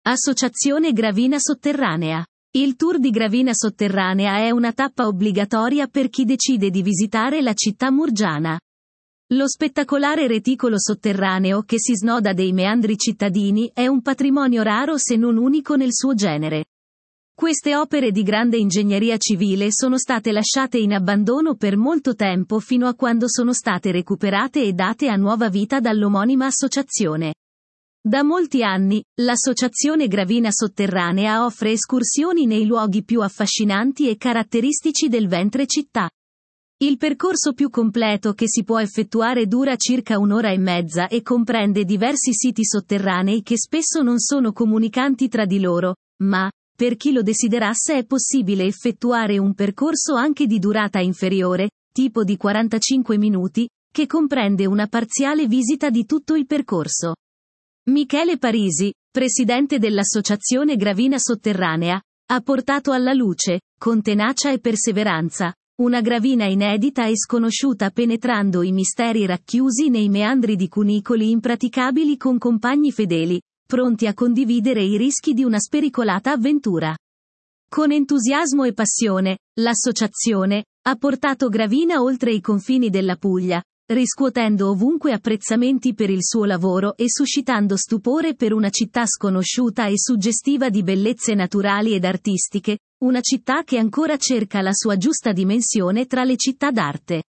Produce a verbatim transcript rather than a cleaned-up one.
Associazione Gravina Sotterranea. Il tour di Gravina Sotterranea è una tappa obbligatoria per chi decide di visitare la città murgiana. Lo spettacolare reticolo sotterraneo che si snoda dei meandri cittadini è un patrimonio raro se non unico nel suo genere. Queste opere di grande ingegneria civile sono state lasciate in abbandono per molto tempo fino a quando sono state recuperate e date a nuova vita dall'omonima associazione. Da molti anni, l'associazione Gravina Sotterranea offre escursioni nei luoghi più affascinanti e caratteristici del ventre città. Il percorso più completo che si può effettuare dura circa un'ora e mezza e comprende diversi siti sotterranei che spesso non sono comunicanti tra di loro, ma, per chi lo desiderasse, è possibile effettuare un percorso anche di durata inferiore, tipo di quarantacinque minuti, che comprende una parziale visita di tutto il percorso. Michele Parisi, presidente dell'associazione Gravina Sotterranea, ha portato alla luce, con tenacia e perseveranza, una gravina inedita e sconosciuta penetrando i misteri racchiusi nei meandri di cunicoli impraticabili con compagni fedeli, pronti a condividere i rischi di una spericolata avventura. Con entusiasmo e passione, l'associazione ha portato Gravina oltre i confini della Puglia, riscuotendo ovunque apprezzamenti per il suo lavoro e suscitando stupore per una città sconosciuta e suggestiva di bellezze naturali ed artistiche, una città che ancora cerca la sua giusta dimensione tra le città d'arte.